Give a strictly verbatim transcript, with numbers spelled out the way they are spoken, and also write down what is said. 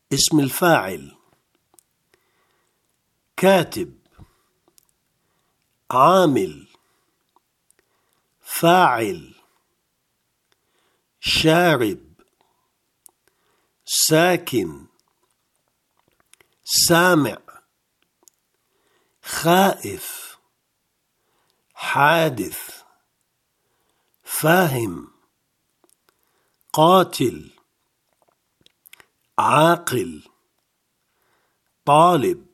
اسم الفاعل: كاتب، عامل، فاعل، شارب، ساكن، سامع، خائف، حادث، فاهم، قاتل، عاقل، طالب،